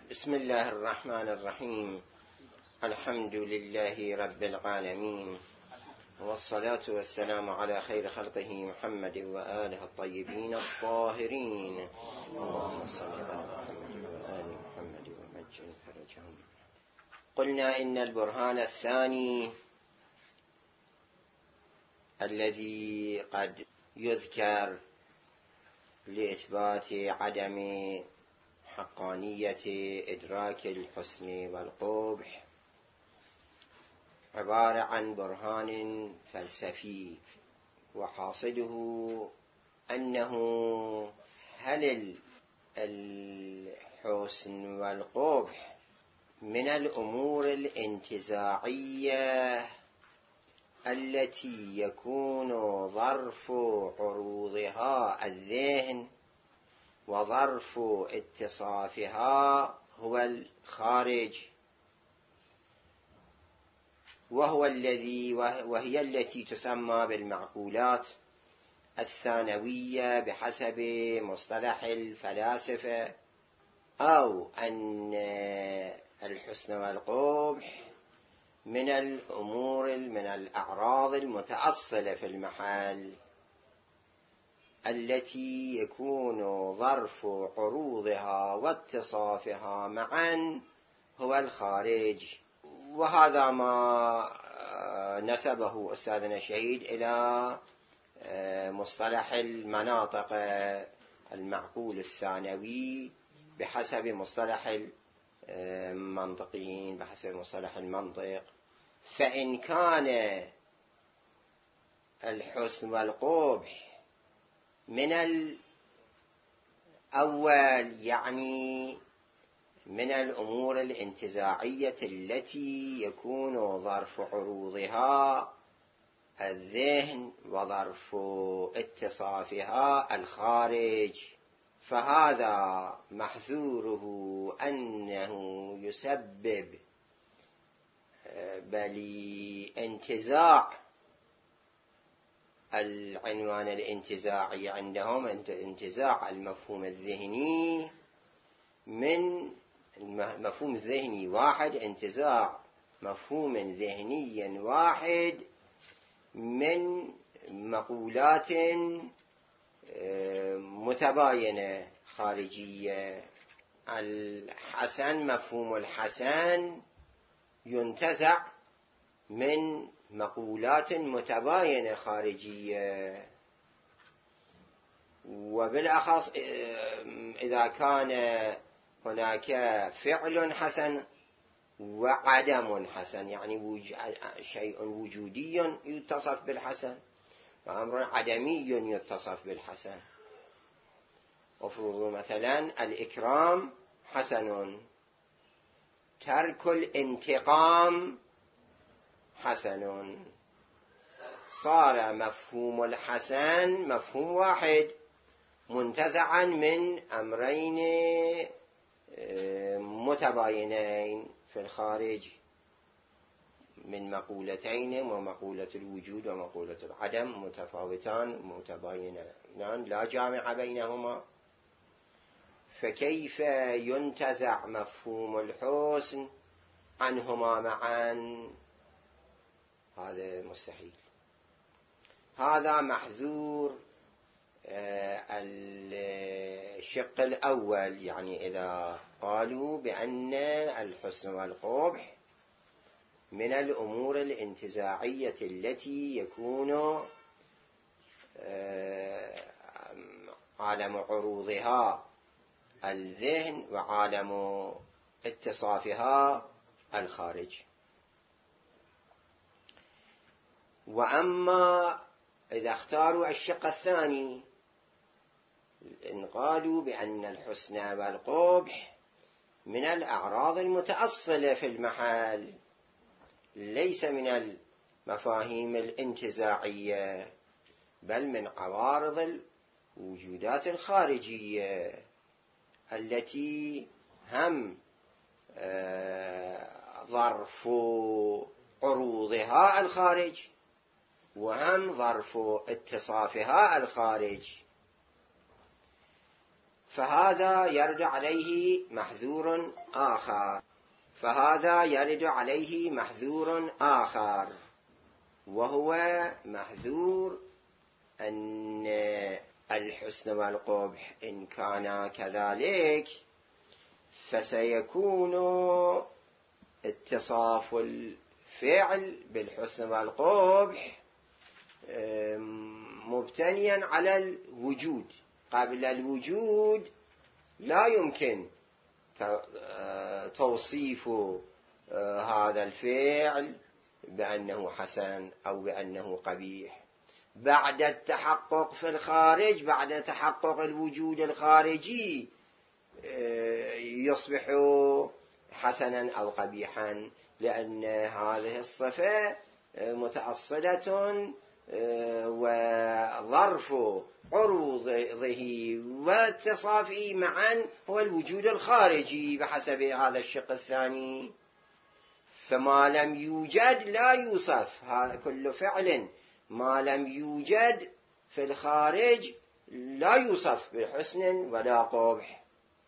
بسم الله الرحمن الرحيم. الحمد لله رب العالمين، والصلاة والسلام على خير خلقه محمد وآله الطيبين الطاهرين. اللهم صل على محمد وآل محمد ومجد فرجهم. قلنا إن البرهان الثاني الذي قد يذكر لإثبات عدم حقانية إدراك الحسن والقبح عبارة عن برهان فلسفي، وحاصله أنه هل الحسن والقبح من الأمور الانتزاعية التي يكون ظرف عروضها الذهن وظرف اتصافها هو الخارج، وهي التي تسمى بالمعقولات الثانوية بحسب مصطلح الفلاسفة، أو أن الحسن والقبح من الأعراض المتأصلة في المحل التي يكون ظرف عروضها واتصافها معا هو الخارج. وهذا ما نسبه أستاذنا الشهيد إلى مصطلح المناطق المعقول الثانوي بحسب مصطلح المنطقيين، بحسب مصطلح المنطق. فإن كان الحسن والقبح من الأول يعني من الأمور الانتزاعية التي يكون ظرف عروضها الذهن وظرف اتصافها الخارج، فهذا محذوره أنه يسبب بل انتزاع العنوان الانتزاعي عندهم، انتزاع المفهوم الذهني من مفهوم ذهني واحد، انتزاع مفهوم ذهني واحد من مقولات متباينة خارجية. الحسن، مفهوم الحسن ينتزع من مقولات متباينة خارجية، وبالأخص إذا كان هناك فعل حسن وعدم حسن، يعني شيء وجودي يتصف بالحسن وأمر عدمي يتصف بالحسن. وفرض مثلا الإكرام حسن، ترك الانتقام حسن، صار مفهوم الحسن مفهوم واحد منتزعا من أمرين متباينين في الخارج، من مقولتين، ومقولة الوجود ومقولة العدم متفاوتان متباينان لا جامع بينهما. فكيف ينتزع مفهوم الحسن عنهما معا؟ هذا مستحيل. هذا محذور الشق الأول، يعني إذا قالوا بأن الحسن والقبح من الأمور الانتزاعية التي يكون عالم عروضها الذهن وعالم اتصافها الخارج. وأما إذا اختاروا الشق الثاني، إن قالوا بأن الحسن والقبح من الأعراض المتأصلة في المحل ليس من المفاهيم الانتزاعية، بل من عوارض الوجودات الخارجية التي هم ظرف عروضها الخارج وهم ظرف اتصافها الخارج. فهذا يرد عليه محذور آخر، وهو محذور أن الحسن والقبح إن كان كذلك فسيكون اتصاف الفعل بالحسن والقبح مبتنيا على الوجود. قبل الوجود لا يمكن توصيف هذا الفعل بأنه حسن أو بأنه قبيح. بعد التحقق في الخارج، بعد تحقق الوجود الخارجي، يصبح حسنا أو قبيحا، لأن هذه الصفة متأصلة وظرف عروضه واتصافه معا هو الوجود الخارجي بحسب هذا الشق الثاني. فما لم يوجد لا يوصف. هذا كل فعل ما لم يوجد في الخارج لا يوصف بحسن ولا قبح.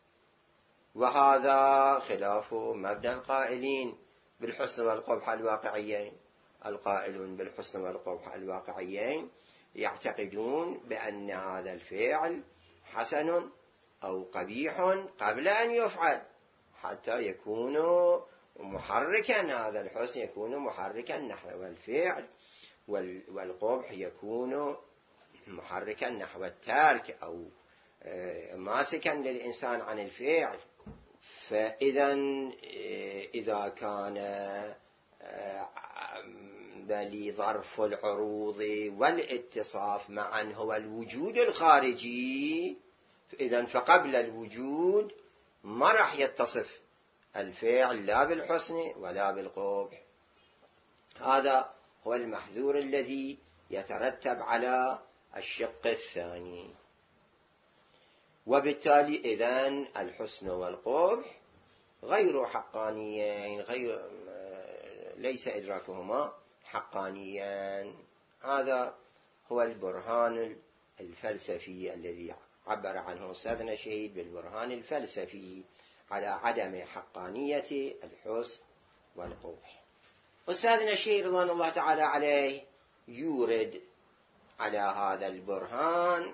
وهذا خلاف مبدأ القائلين بالحسن والقبح الواقعيين. القائلون بالحسن والقبح الواقعيين يعتقدون بأن هذا الفعل حسن أو قبيح قبل أن يفعل، حتى يكون محركا. هذا الحسن يكون محركا نحو الفعل، والقبح يكون محركا نحو الترك أو ماسكا للإنسان عن الفعل. فإذا إذا كان بل ظرف العروض والاتصاف معا هو الوجود الخارجي، إذن فقبل الوجود ما راح يتصف الفعل لا بالحسن ولا بالقبح. هذا هو المحذور الذي يترتب على الشق الثاني. وبالتالي إذن الحسن والقبح غير حقانيين، ليس إدراكهما حقانيا. هذا هو البرهان الفلسفي الذي عبر عنه أستاذ نشيد بالبرهان الفلسفي على عدم حقانية الحسن والقبح. أستاذ نشيد رضوان الله تعالى عليه يورد على هذا البرهان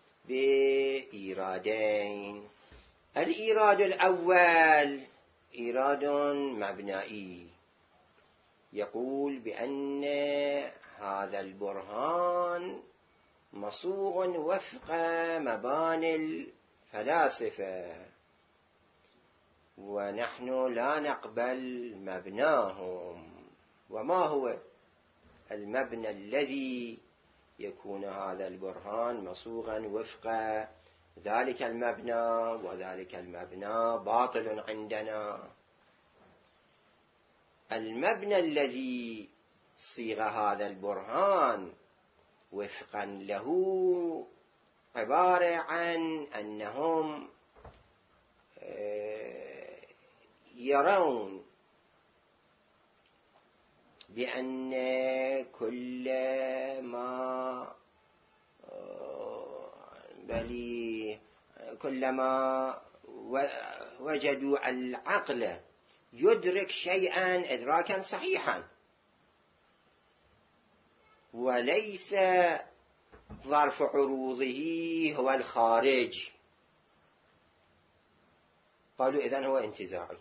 بإيرادين. الإيراد الأول إيراد مبنائي، يقول بأن هذا البرهان مصوغ وفق مباني الفلاسفة، ونحن لا نقبل مبناهم. وما هو المبنى الذي يكون هذا البرهان مصوغا وفق ذلك المبنى؟ وذلك المبنى باطل عندنا. المبنى الذي صيغ هذا البرهان وفقا له عبارة عن أنهم يرون بأن كلما وجدوا العقل يدرك شيئا إدراكا صحيحا وليس ظرف عروضه هو الخارج، قالوا إذن هو انتزاعي.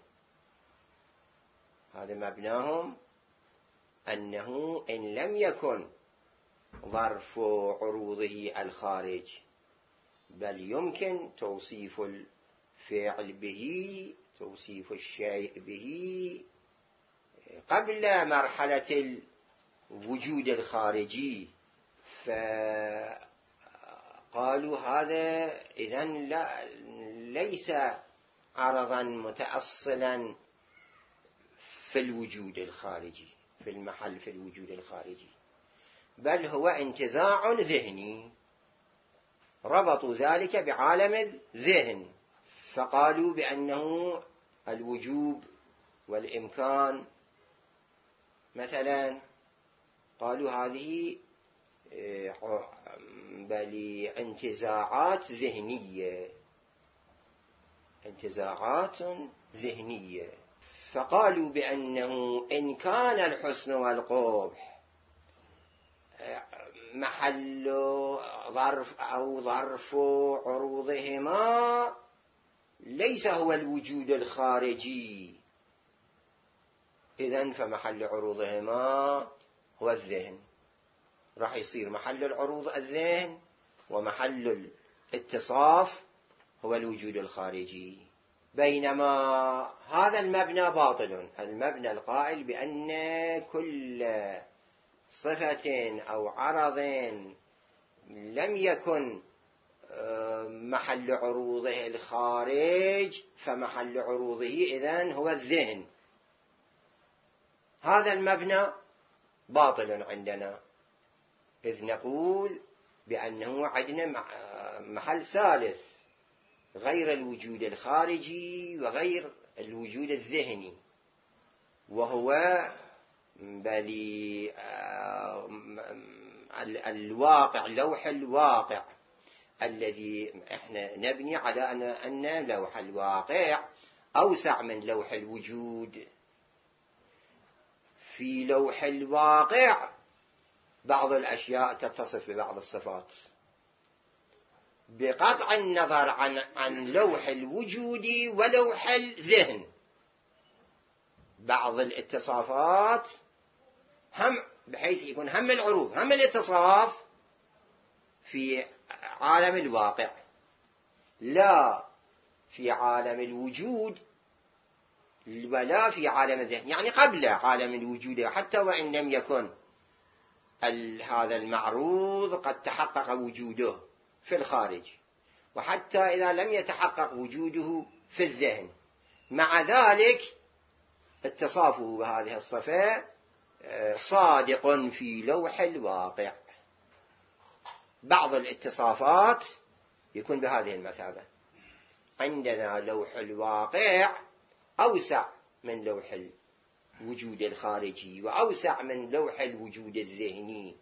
هذا مبناهم، أنه إن لم يكن ظرف عروضه الخارج بل يمكن توصيف الفعل به، توصيف الشيء به قبل مرحلة الوجود الخارجي، فقالوا هذا إذن ليس عرضا متأصلا في الوجود الخارجي، في المحل في الوجود الخارجي، بل هو انتزاع ذهني. ربطوا ذلك بعالم الذهن، فقالوا بأنه الوجوب والإمكان مثلا، قالوا هذه بل انتزاعات ذهنية، انتزاعات ذهنية. فقالوا بأنه إن كان الحسن والقبح محل ظرف أو ظرف عروضهما ليس هو الوجود الخارجي، إذن فمحل عروضهما هو الذهن، راح يصير محل العروض الذهن ومحل الاتصاف هو الوجود الخارجي. بينما هذا المبنى باطل، المبنى القائل بأن كل صفة أو عرض لم يكن محل عروضه الخارج فمحل عروضه إذن هو الذهن، هذا المبنى باطل عندنا، إذ نقول بأنه عندنا محل ثالث غير الوجود الخارجي وغير الوجود الذهني، وهو الواقع، لوح الواقع الذي احنا نبني على أن لوح الواقع أوسع من لوح الوجود. في لوح الواقع بعض الأشياء تتصف ببعض الصفات بقطع النظر عن لوح الوجود ولوح الذهن، بعض الاتصافات هم بحيث يكون هم العروض هم الاتصاف في عالم الواقع لا في عالم الوجود ولا في عالم الذهن، يعني قبل عالم الوجود حتى وإن لم يكن هذا المعروض قد تحقق وجوده في الخارج، وحتى إذا لم يتحقق وجوده في الذهن، مع ذلك اتصافه بهذه الصفة صادق في لوح الواقع. بعض الاتصافات يكون بهذه المثابة، عندنا لوح الواقع أوسع من لوح الوجود الخارجي وأوسع من لوح الوجود الذهني،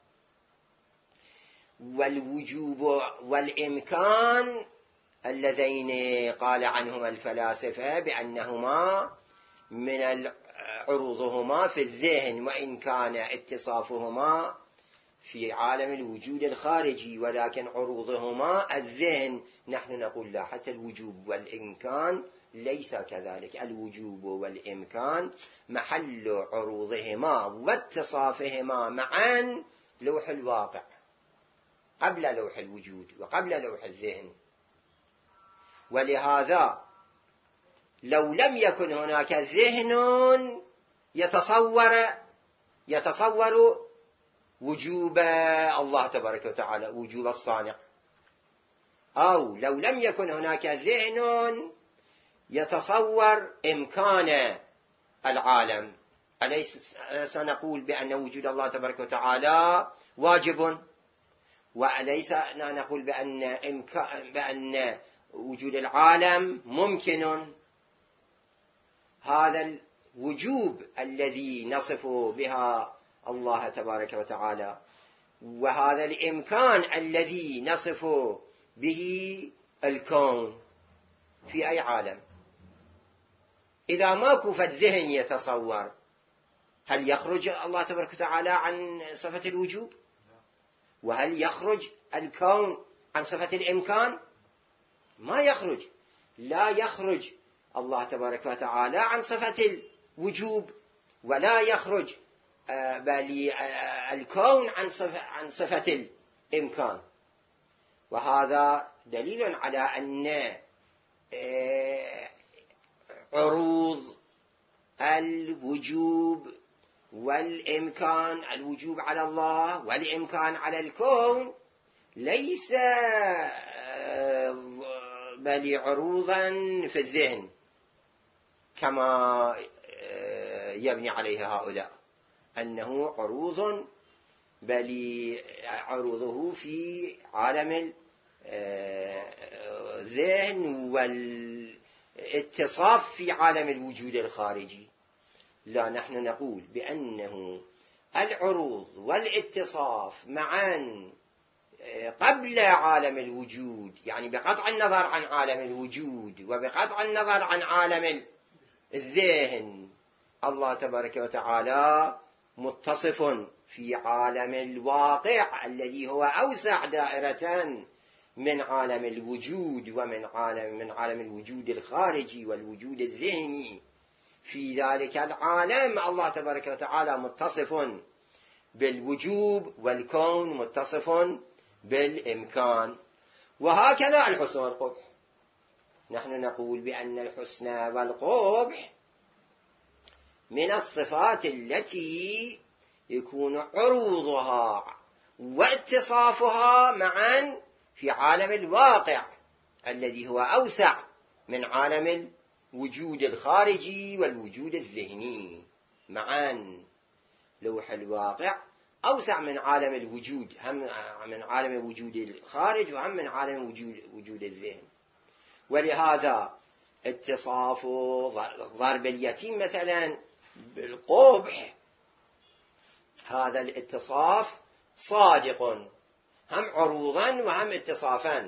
والوجوب والإمكان اللذين قال عنهما الفلاسفة بأنهما من عروضهما في الذهن، وإن كان اتصافهما في عالم الوجود الخارجي ولكن عروضهما الذهن، نحن نقول لا، حتى الوجوب والإمكان ليس كذلك، الوجوب والإمكان محل عروضهما واتصافهما معا لوح الواقع قبل لوح الوجود وقبل لوح الذهن. ولهذا لو لم يكن هناك ذهن يتصور وجوب الله تبارك وتعالى، وجوب الصانع، أو لو لم يكن هناك ذهن يتصور إمكان العالم، أليس سنقول بأن وجود الله تبارك وتعالى واجب؟ وأليس نقول بأن وجود العالم ممكن؟ هذا الوجوب الذي نصف بها الله تبارك وتعالى وهذا الإمكان الذي نصف به الكون في أي عالم؟ إذا ماكو فالذهن يتصور، هل يخرج الله تبارك وتعالى عن صفة الوجوب؟ وهل يخرج الكون عن صفة الإمكان؟ ما يخرج، لا يخرج الله تبارك وتعالى عن صفة الوجوب ولا يخرج بل الكون عن صفة الإمكان. وهذا دليل على أن عروض الوجوب والإمكان، الوجوب على الله والإمكان على الكون، ليس بل عروضا في الذهن كما يبني عليها هؤلاء، أنه عروض بل عروضه في عالم الذهن والاتصاف في عالم الوجود الخارجي. لا، نحن نقول بأنه العروض والاتصاف معا قبل عالم الوجود، يعني بقطع النظر عن عالم الوجود وبقطع النظر عن عالم الذهن، الله تبارك وتعالى متصف في عالم الواقع الذي هو أوسع دائرة من عالم الوجود ومن عالم الوجود الخارجي والوجود الذهني. في ذلك العالم الله تبارك وتعالى متصف بالوجوب والكون متصف بالإمكان. وهكذا الحسن والقبح، نحن نقول بأن الحسن والقبح من الصفات التي يكون عروضها واتصافها معا في عالم الواقع الذي هو أوسع من عالم الوجود الخارجي والوجود الذهني معا. لوح الواقع أوسع من عالم الوجود، هم من عالم وجود الخارج وهم من عالم وجود الذهن. ولهذا اتصاف ضرب اليتيم مثلا بالقبح، هذا الاتصاف صادق، هم عروضا وهم اتصافا،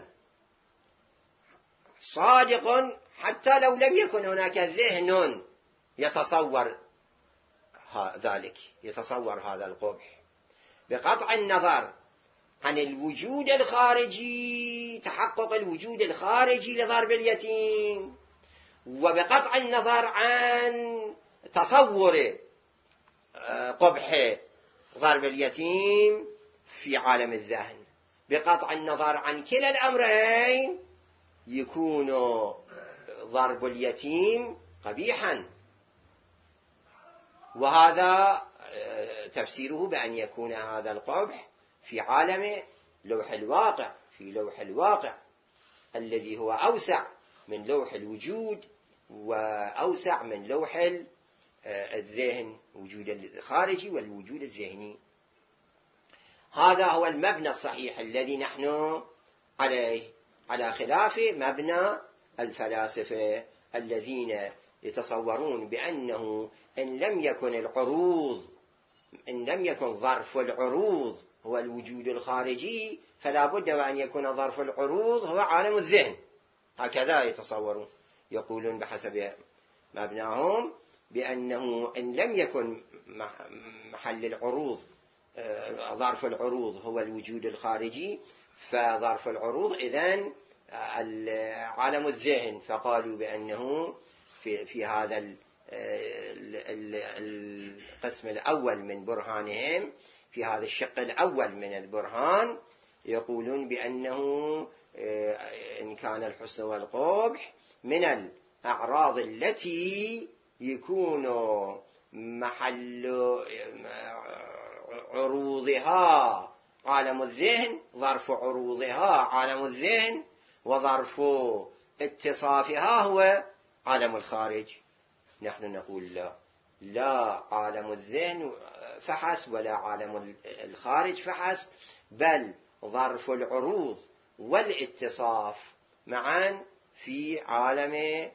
صادق حتى لو لم يكن هناك ذهن يتصور ذلك، يتصور هذا القبح. بقطع النظر عن الوجود الخارجي، تحقق الوجود الخارجي لضرب اليتيم، وبقطع النظر عن تصور قبح ضرب اليتيم في عالم الذهن، بقطع النظر عن كلا الأمرين يكون ضرب اليتيم قبيحا. وهذا تفسيره بأن يكون هذا القبح في عالم لوح الواقع، في لوح الواقع الذي هو أوسع من لوح الوجود وأوسع من لوح الذهن، وجود الخارجي والوجود الذهني. هذا هو المبنى الصحيح الذي نحن عليه، على خلاف مبنى الفلاسفة الذين يتصورون بأنه إن لم يكن ظرف العروض هو الوجود الخارجي فلا بد وأن يكون ظرف العروض هو عالم الذهن. هكذا يتصورون، يقولون بحسب مبناهم بأنه إن لم يكن محل العروض ظرف العروض هو الوجود الخارجي فظرف العروض إذن عالم الذهن. فقالوا بأنه في هذا القسم الأول من برهانهم، في هذا الشق الأول من البرهان، يقولون بأنه إن كان الحسن والقبح من الأعراض التي يكون محل عروضها عالم الذهن، ظرف عروضها عالم الذهن، وظرف اتصافها هو عالم الخارج. نحن نقول لا عالم الذهن فحسب ولا عالم الخارج فحسب، بل ظرف العروض والاتصاف معا في عالم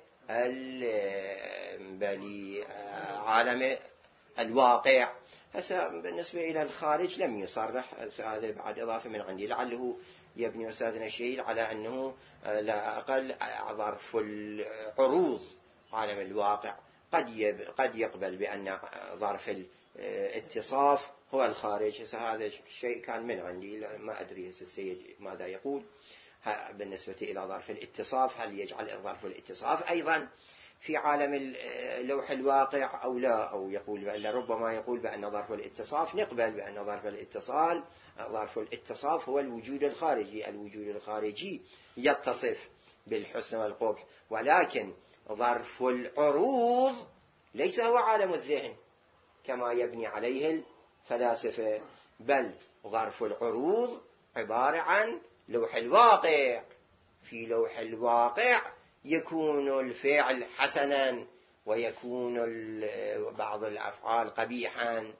عالم الواقع. هسه بالنسبة إلى الخارج لم يصرح، هذا بعد إضافة من عندي، لعله يبني أستاذنا الشهيد على أنه لا أقل ظرف العروض عالم الواقع قد يقبل بأن ظرف الاتصاف هو الخارج. هذا شيء كان من عندي، ما أدري السيد ماذا يقول بالنسبة إلى ظرف الاتصاف، هل يجعل ظرف الاتصاف أيضا في عالم لوح الواقع أو لا، أو يقول بأن ربما يقول بأن ظرف الاتصاف نقبل بأن ظرف الاتصاف هو الوجود الخارجي. الوجود الخارجي يتصف بالحسن والقبح، ولكن ظرف العروض ليس هو عالم الذهن كما يبني عليه الفلاسفة، بل ظرف العروض عبارة عن لوح الواقع. في لوح الواقع يكون الفعل حسنا ويكون بعض الأفعال قبيحا،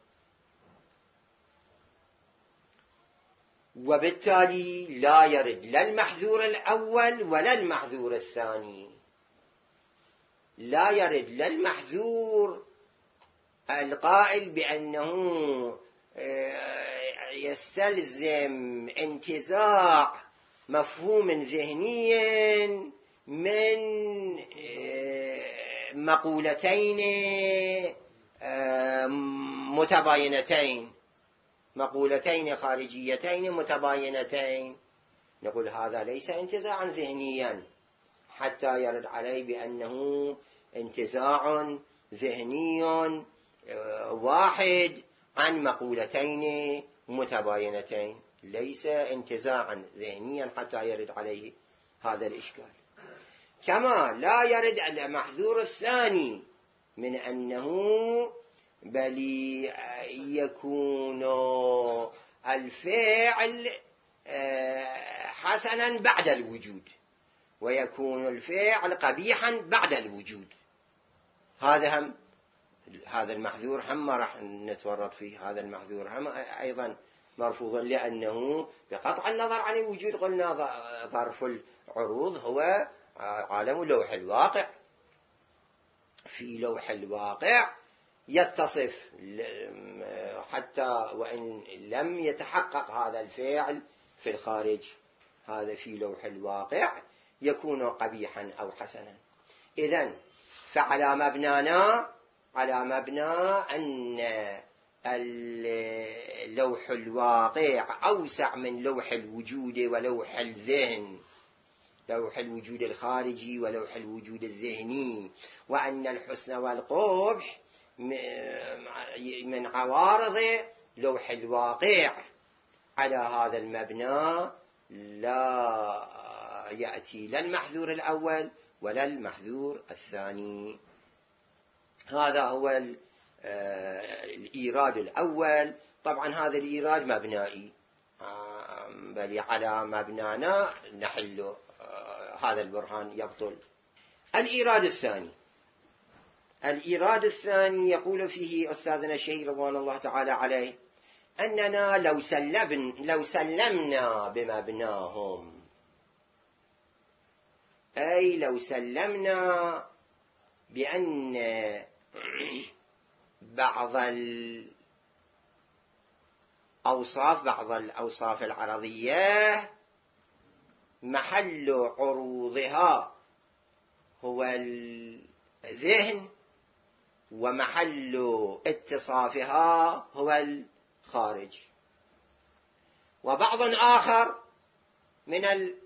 وبالتالي لا يرد لا المحذور الأول ولا المحذور الثاني. لا يرد لا المحذور القائل بأنه يستلزم انتزاع مفهوم ذهني من مقولتين متباينتين، مقولتين خارجيتين متباينتين. نقول هذا ليس انتزاعا ذهنيا حتى يرد عليه بأنه انتزاع ذهني واحد عن مقولتين متباينتين، ليس انتزاعا ذهنيا حتى يرد عليه هذا الإشكال. كما لا يرد على المحذور الثاني من أنه بل يكون الفعل حسنا بعد الوجود ويكون الفعل قبيحا بعد الوجود. هذا المحذور هم ما راح نتورط فيه. هذا المحذور هم أيضا مرفوض، لأنه بقطع النظر عن الوجود قلنا ظرف العروض هو عالم لوح الواقع. في لوح الواقع يتصف حتى وإن لم يتحقق هذا الفعل في الخارج، هذا في لوح الواقع يكون قبيحا أو حسنا. إذن فعلى مبنانا على مبنى أن لوح الواقع أوسع من لوح الوجود ولوح الذهن، لوح الوجود الخارجي ولوح الوجود الذهني، وأن الحسن والقبح من عوارض لوح الواقع. على هذا المبنى لا يأتي لا المحذور الأول ولا المحذور الثاني. هذا هو الإيراد الأول. طبعا هذا الإيراد مبنائي، بل على مبنانا نحل هذا البرهان يبطل. الإيراد الثاني يقول فيه أستاذنا الشيخ رضوان الله تعالى عليه أننا لو سلمنا بمبناهم، أي لو سلمنا بأن بعض الأوصاف العرضية محل عروضها هو الذهن ومحل اتصافها هو الخارج، وبعض آخر من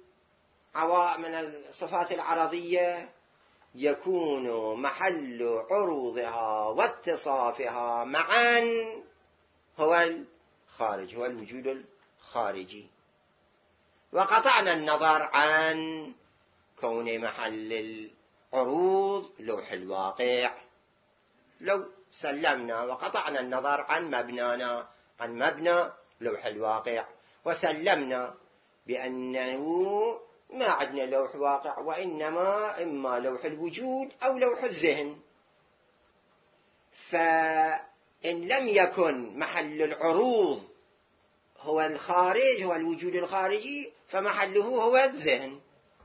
الصفات العرضية يكون محل عروضها واتصافها معا هو الخارج، هو الوجود الخارجي. وقطعنا النظر عن كون محل العروض لوح الواقع. لو سلمنا وقطعنا النظر عن مبنانا، عن مبنى لوح الواقع، وسلمنا بأنه ما عندنا لوح واقع وإنما إما لوح الوجود أو لوح الذهن، فإن لم يكن محل العروض هو الخارج، هو الوجود الخارجي، فمحله هو الذهن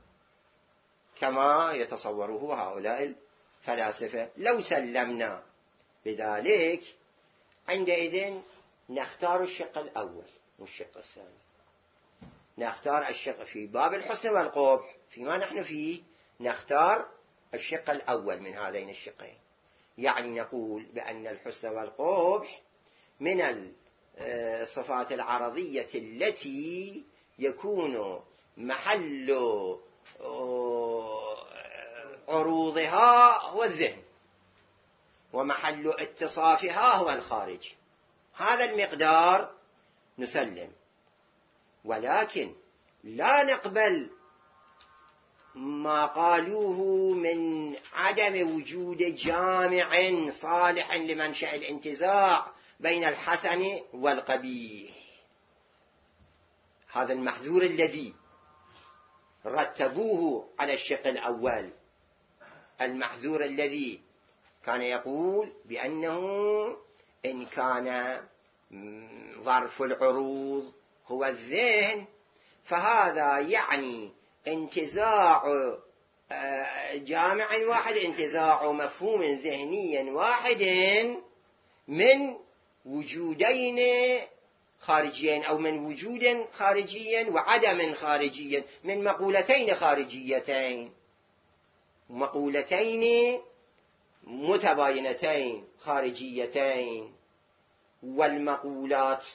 كما يتصوره هؤلاء الفلاسفة. لو سلمنا بذلك عندئذ نختار الشق الأول والشق الثاني، نختار الشق في باب الحسن والقبح فيما نحن فيه، نختار الشق الأول من هذين الشقين. يعني نقول بأن الحسن والقبح من الصفات العرضية التي يكون محل عروضها هو الذهن ومحل اتصافها هو الخارج. هذا المقدار نسلم، ولكن لا نقبل ما قالوه من عدم وجود جامع صالح لمنشأ الانتزاع بين الحسن والقبيح. هذا المحذور الذي رتبوه على الشق الأول، المحذور الذي كان يقول بأنه إن كان ظرف العروض هو الذهن فهذا يعني انتزاع جامع واحد، انتزاع مفهوم ذهني واحد من وجودين خارجيين أو من وجود خارجي وعدم خارجي، من مقولتين خارجيتين، مقولتين متباينتين خارجيتين. والمقولات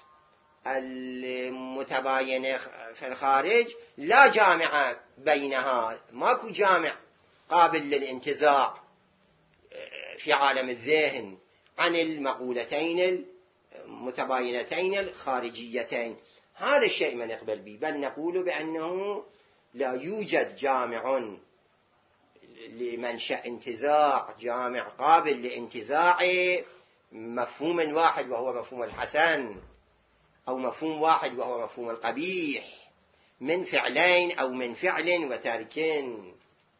المتباينة في الخارج لا جامع بينها، ماكو جامع قابل للانتزاع في عالم الذهن عن المقولتين المتباينتين الخارجيتين. هذا الشيء ما نقبل به، بل نقول بأنه لا يوجد جامع لمنشأ انتزاع، جامع قابل لانتزاع مفهوم واحد وهو مفهوم الحسن، أو مفهوم واحد وهو مفهوم القبيح، من فعلين أو من فعل وترك.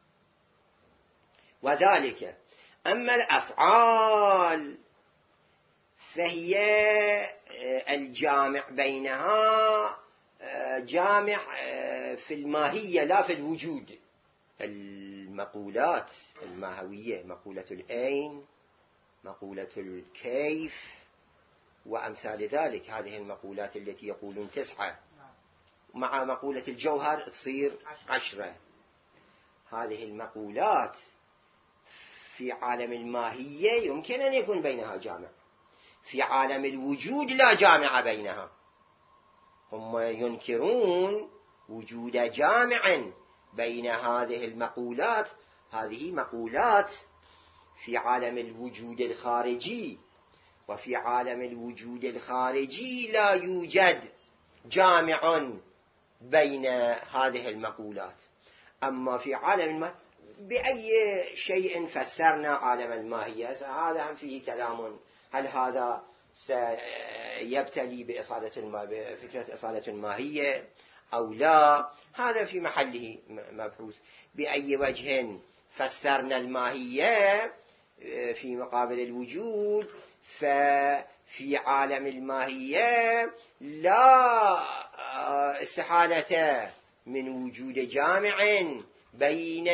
وذلك أما الأفعال فهي الجامع بينها جامع في الماهية لا في الوجود. المقولات الماهوية، مقولة الأين، مقولة الكيف وأمثال ذلك، هذه المقولات التي يقولون 9 مع مقولة الجوهر تصير 10. هذه المقولات في عالم الماهية يمكن أن يكون بينها جامع، في عالم الوجود لا جامع بينها. هم ينكرون وجود جامع بين هذه المقولات. هذه مقولات في عالم الوجود الخارجي، وفي عالم الوجود الخارجي لا يوجد جامع بين هذه المقولات. أما في عالم بأي شيء فسرنا عالم الماهية، هذا هم فيه كلام، هل هذا سيبتلي بفكرة إصالة الماهية أو لا؟ هذا في محله مبحوث. بأي وجه فسرنا الماهية في مقابل الوجود، ففي عالم الماهية لا استحالة من وجود جامع بين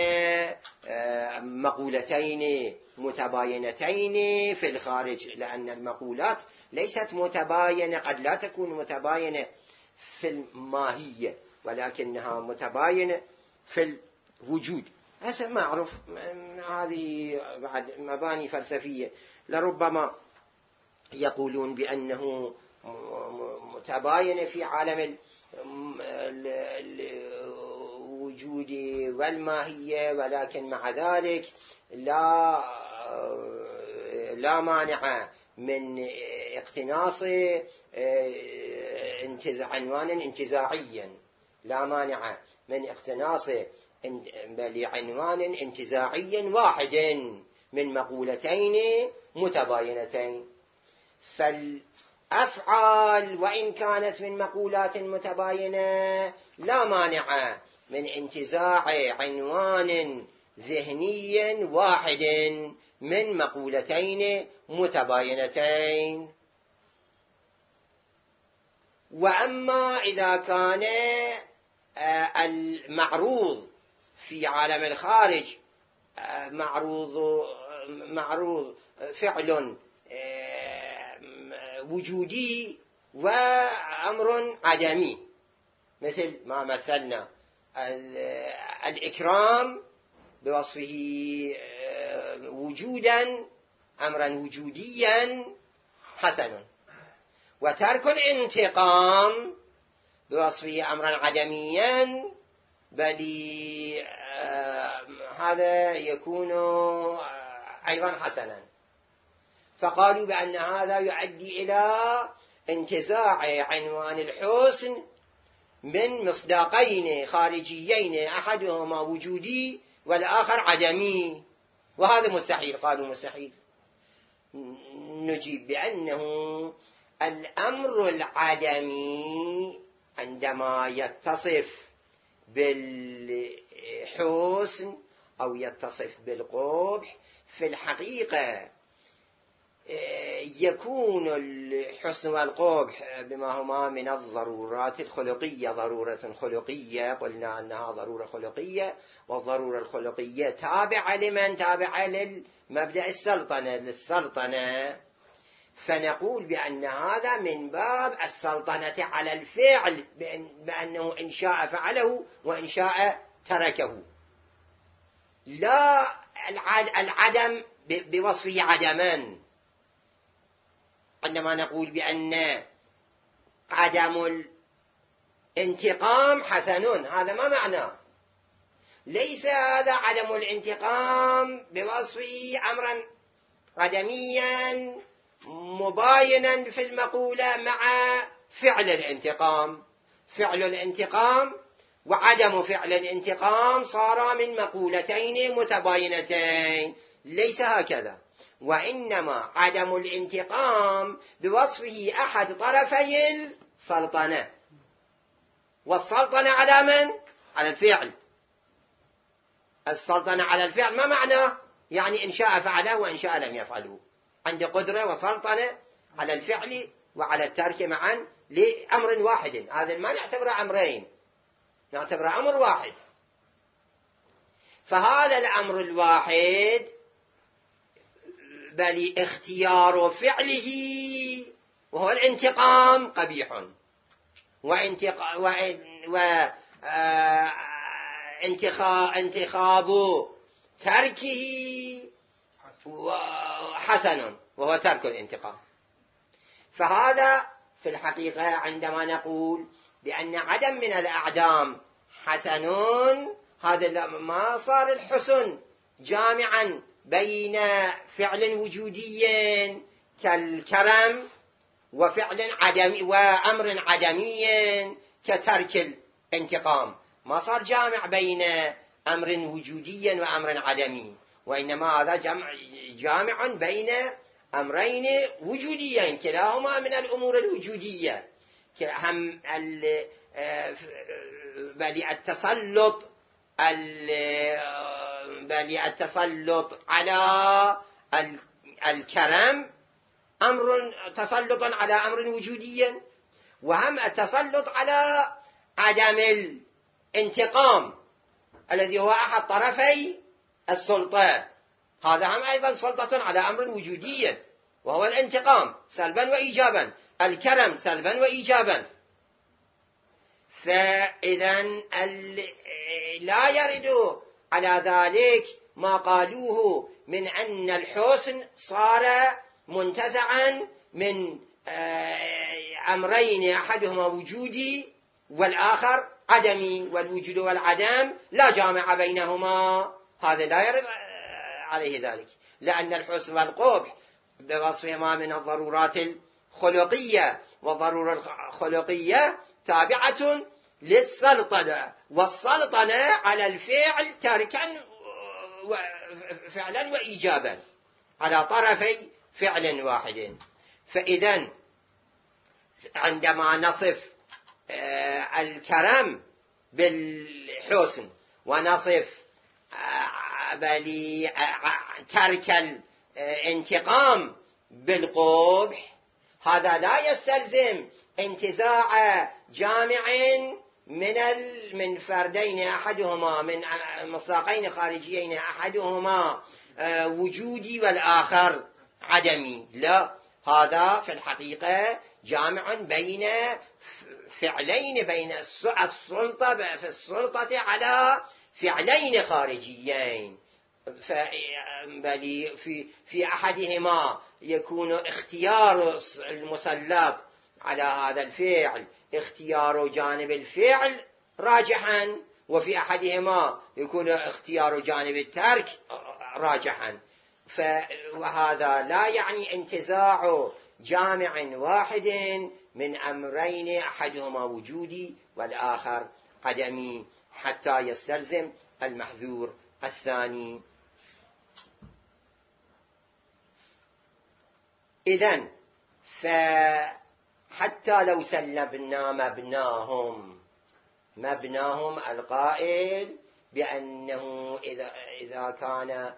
مقولتين متباينتين في الخارج، لأن المقولات ليست متباينة، قد لا تكون متباينة في الماهية ولكنها متباينة في الوجود. هذا معروف، هذه بعد مباني فلسفية. لربما يقولون بأنه متباين في عالم الوجود والماهية، ولكن مع ذلك لا مانع من اقتناص عنوان انتزاعيا، لا مانع من اقتناص لعنوان انتزاعي واحد من مقولتين متباينتين. فالأفعال وإن كانت من مقولات متباينة لا مانع من انتزاع عنوان ذهني واحد من مقولتين متباينتين. وأما إذا كان المعروض في عالم الخارج معروض فعل وجودي وأمر عدمي، مثل ما مثلنا الإكرام بوصفه وجودا أمرا وجوديا حسن، وترك الانتقام بوصفه أمرا عدميا، بل هذا يكون أيضا حسنا. فقالوا بأن هذا يؤدي إلى انتزاع عنوان الحسن من مصداقين خارجيين، أحدهما وجودي والآخر عدمي، وهذا مستحيل. قالوا مستحيل. نجيب بأنه الأمر العدمي عندما يتصف بالحسن أو يتصف بالقبح، في الحقيقة يكون الحسن والقبح بما هما من الضرورات الخلقية، ضرورة خلقية قلنا أنها ضرورة خلقية، والضرورة الخلقية تابعة لمن؟ تابعة للمبدأ السلطنة، للسلطنة. فنقول بأن هذا من باب السلطنة على الفعل، بأنه إن شاء فعله وإن شاء تركه، لا العدم بوصفه عدما. عندما نقول بأن عدم الانتقام حسن، هذا ما معناه؟ ليس هذا عدم الانتقام بوصفه أمرا عدميا مباينا في المقولة مع فعل الانتقام. فعل الانتقام وعدم فعل الانتقام صارا من مقولتين متباينتين، ليس هكذا. وإنما عدم الانتقام بوصفه أحد طرفي السلطنة، والسلطنة على من؟ على الفعل. السلطنة على الفعل ما معناه؟ يعني إن شاء فعله وإن شاء لم يفعله. عند قدرة وسلطنة على الفعل وعلى الترك معا لأمر واحد. هذا ما نعتبره أمرين، نعتبره أمر واحد. فهذا الأمر الواحد بل اختيار فعله وهو الانتقام قبيح، وانتخاب تركه حسن وهو ترك الانتقام. فهذا في الحقيقة عندما نقول بأن عدم من الأعدام حسن، هذا ما صار الحسن جامعا بين فعل وجودي كالكرم وفعل عدمي وأمر عدمي كترك الانتقام، ما صار جامع بين أمر وجودي وأمر عدمي، وإنما هذا جامع بين أمرين وجوديين كلاهما من الأمور الوجودية، هم بل التسلط على الكرم أمر تسلط على أمر وجودي، وهم التسلط على عدم الانتقام الذي هو أحد طرفي السلطة، هذا هم أيضا سلطة على أمر وجودي وهو الانتقام سلبا وإيجابا، الكرم سلبا وإيجابا. فإذا لا يرد على ذلك ما قالوه من أن الحسن صار منتزعا من أمرين أحدهما وجودي والآخر عدمي، والوجود والعدم لا جامع بينهما، هذا لا يرد عليه ذلك، لأن الحسن والقبح بوصفهما من الضرورات الخلقية، والضرورة الخلقية تابعة للسلطنة، والسلطنة على الفعل تاركا فعلا وإيجابا على طرفي فعل واحد. فإذا عندما نصف الكرم بالحسن ونصف ترك الانتقام بالقبح، هذا لا يستلزم انتزاع جامع من فردين أحدهما من مصداقين خارجيين أحدهما وجودي والآخر عدمي، لا، هذا في الحقيقة جامع بين فعلين، بين السلطة في السلطة على فعلين خارجيين، بل في أحدهما يكون اختيار المسلط على هذا الفعل اختيار جانب الفعل راجحا، وفي أحدهما يكون اختيار جانب الترك راجحا. وهذا لا يعني انتزاع جامع واحد من أمرين أحدهما وجودي والآخر عدمي حتى يستلزم المحذور الثاني. إذن فحتى لو سلبنا مبناهم القائل بأنه إذا كان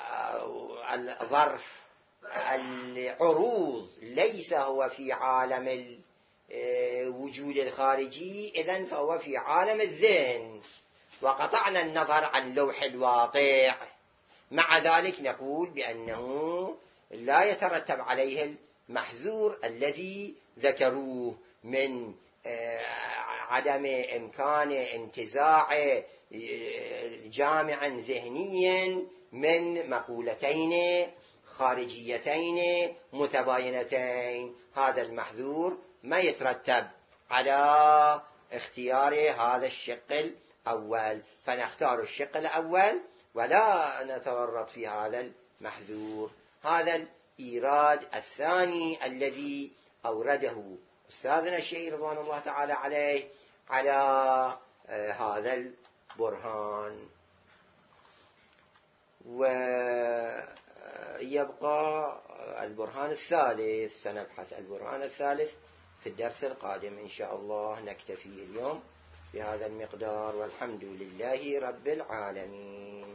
الظرف العروض ليس هو في عالم الوجود الخارجي، إذن فهو في عالم الذهن، وقطعنا النظر عن لوح الواقع. مع ذلك نقول بأنه لا يترتب عليه المحذور الذي ذكروه من عدم إمكان انتزاع جامعا ذهنيا من مقولتين خارجيتين متباينتين. هذا المحذور ما يترتب على اختيار هذا الشق الأول، فنختار الشق الأول ولا نتورط في هذا المحذور. هذا الإيراد الثاني الذي أورده أستاذنا الشيخ رضوان الله تعالى عليه على هذا البرهان. ويبقى البرهان الثالث، سنبحث البرهان الثالث في الدرس القادم إن شاء الله. نكتفي اليوم بهذا المقدار، والحمد لله رب العالمين.